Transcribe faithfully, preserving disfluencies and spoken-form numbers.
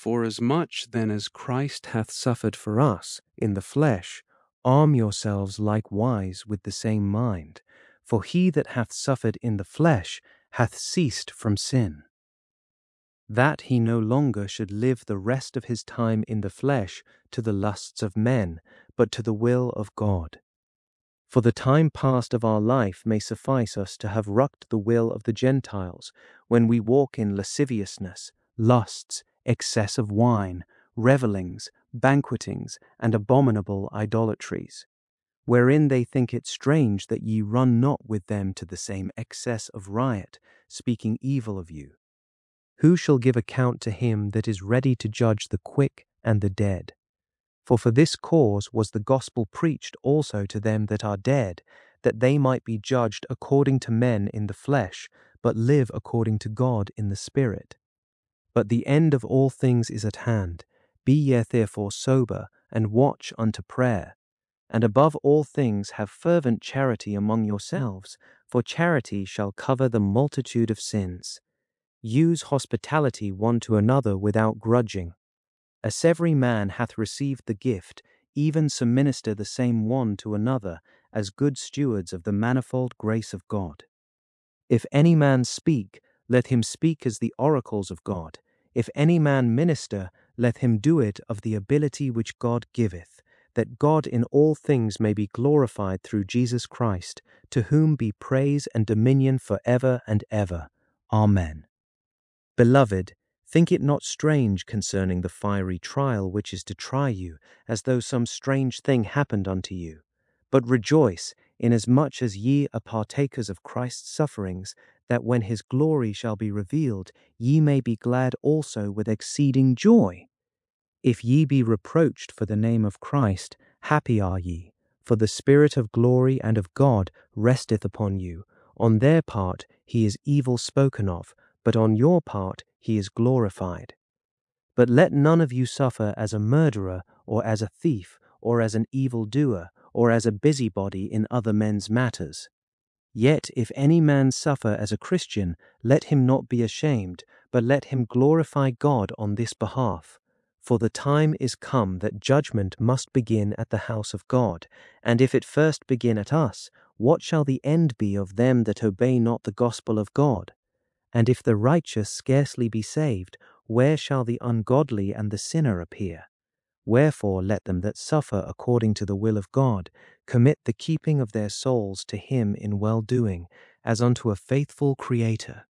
Forasmuch then as Christ hath suffered for us in the flesh, arm yourselves likewise with the same mind. For he that hath suffered in the flesh hath ceased from sin, that he no longer should live the rest of his time in the flesh to the lusts of men, but to the will of God. For the time past of our life may suffice us to have wrought the will of the Gentiles, when we walk in lasciviousness, lusts, excess of wine, revellings, banquetings, and abominable idolatries, wherein they think it strange that ye run not with them to the same excess of riot, speaking evil of you. Who shall give account to him that is ready to judge the quick and the dead? For for this cause was the gospel preached also to them that are dead, that they might be judged according to men in the flesh, but live according to God in the Spirit. But the end of all things is at hand. Be ye therefore sober, and watch unto prayer. And above all things have fervent charity among yourselves, for charity shall cover the multitude of sins. Use hospitality one to another without grudging. As every man hath received the gift, even so minister the same one to another, as good stewards of the manifold grace of God. If any man speak, let him speak as the oracles of God. If any man minister, let him do it of the ability which God giveth, that God in all things may be glorified through Jesus Christ, to whom be praise and dominion for ever and ever. Amen. Beloved, think it not strange concerning the fiery trial which is to try you, as though some strange thing happened unto you. But rejoice, inasmuch as ye are partakers of Christ's sufferings, that when his glory shall be revealed, ye may be glad also with exceeding joy. If ye be reproached for the name of Christ, happy are ye, for the Spirit of glory and of God resteth upon you. On their part he is evil spoken of, but on your part he is glorified. But let none of you suffer as a murderer, or as a thief, or as an evildoer, or as a busybody in other men's matters. Yet if any man suffer as a Christian, let him not be ashamed, but let him glorify God on this behalf. For the time is come that judgment must begin at the house of God, and if it first begin at us, what shall the end be of them that obey not the gospel of God? And if the righteous scarcely be saved, where shall the ungodly and the sinner appear? Wherefore let them that suffer according to the will of God commit the keeping of their souls to him in well-doing, as unto a faithful Creator.